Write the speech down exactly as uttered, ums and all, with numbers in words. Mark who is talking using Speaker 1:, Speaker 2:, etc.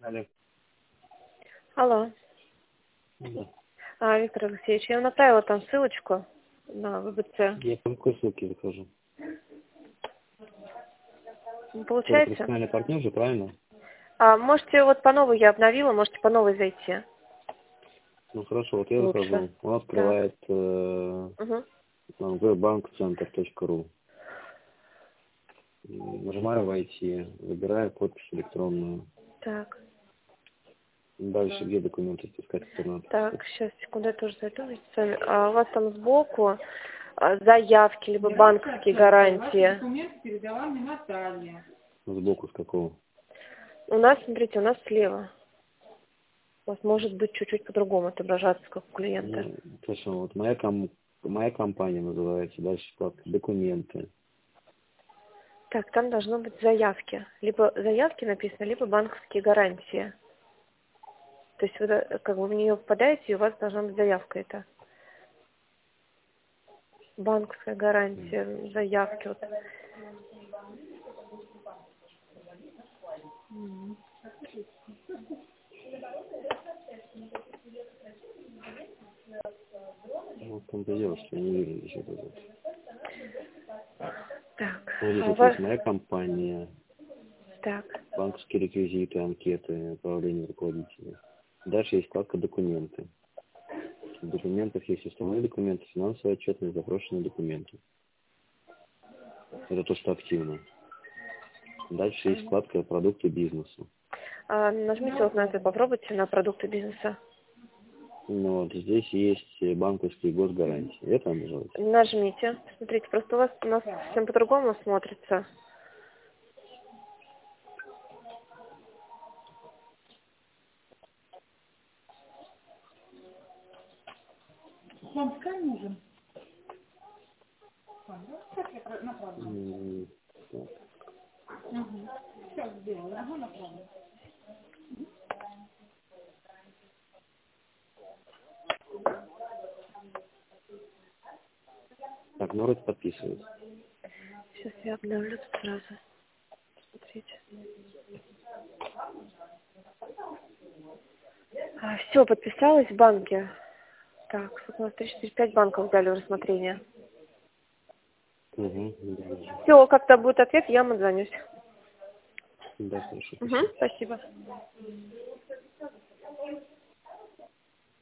Speaker 1: Алло.
Speaker 2: Алло.
Speaker 1: Да.
Speaker 2: А, Виктор Алексеевич, я вам направила там ссылочку на ВБЦ.
Speaker 1: Я по какой ссылке захожу?
Speaker 2: Не
Speaker 1: Это
Speaker 2: получается?
Speaker 1: профессиональный партнер же, правильно?
Speaker 2: А, можете, вот по новой я обновила, можете по новой зайти.
Speaker 1: Ну хорошо, вот я
Speaker 2: Лучше.
Speaker 1: захожу. Он
Speaker 2: Так.
Speaker 1: открывает э,
Speaker 2: Угу.
Speaker 1: веб-банк-центр точка ру. Нажимаю «Войти», выбираю подпись электронную.
Speaker 2: Так.
Speaker 1: Дальше где документы искать, которые надо
Speaker 2: Так,
Speaker 1: писать?
Speaker 2: сейчас, секунду, я тоже зайду вместе с вами. А, у вас там сбоку а, заявки, либо банковские гарантии.
Speaker 3: Документ передала мне Наталья.
Speaker 1: Сбоку с какого?
Speaker 2: У нас, смотрите, у нас слева. У вас может быть чуть-чуть по-другому отображаться, как у клиента.
Speaker 1: Ну, хорошо, вот моя, ком... моя компания называется, дальше вкладка «Документы».
Speaker 2: Так, там должно быть заявки. Либо заявки написано, либо банковские гарантии. То есть вы э, как бы в нее попадаете, и у вас должна быть заявка это. Банковская гарантия, заявки. Вот. М.
Speaker 1: Ну, в том-то и дело, что я не вижу еще это.
Speaker 2: Так,
Speaker 1: Вот здесь
Speaker 2: а у
Speaker 1: вот
Speaker 2: вас...
Speaker 1: есть моя компания,
Speaker 2: Так,
Speaker 1: банковские реквизиты, анкеты, управление руководителя. Дальше есть вкладка «Документы». В документах есть уставные документы, финансовая отчетность, запрошенные документы. Это то, что активно. Дальше есть вкладка «Продукты бизнеса».
Speaker 2: а, нажмите вот на это, попробуйте на продукты бизнеса.
Speaker 1: Ну, вот здесь есть банковские госгарантии. Это называется.
Speaker 2: Нажмите. Смотрите, просто у вас у нас совсем по-другому смотрится.
Speaker 3: Вам скай нужен? Сейчас я про- направлю.
Speaker 1: М, так.
Speaker 3: Угу. Сейчас сделаю. Ага, направлю.
Speaker 1: Так, ну вроде подписывается.
Speaker 2: Сейчас я обновлю тут сразу. Смотрите. А, все, подписалась в банке. Так, вот у нас три, четыре, пять банков дали в рассмотрение.
Speaker 1: Угу.
Speaker 2: Все, когда будет ответ, я вам отзвонюсь.
Speaker 1: Да, хорошо,
Speaker 2: Угу,
Speaker 1: спасибо.
Speaker 2: спасибо.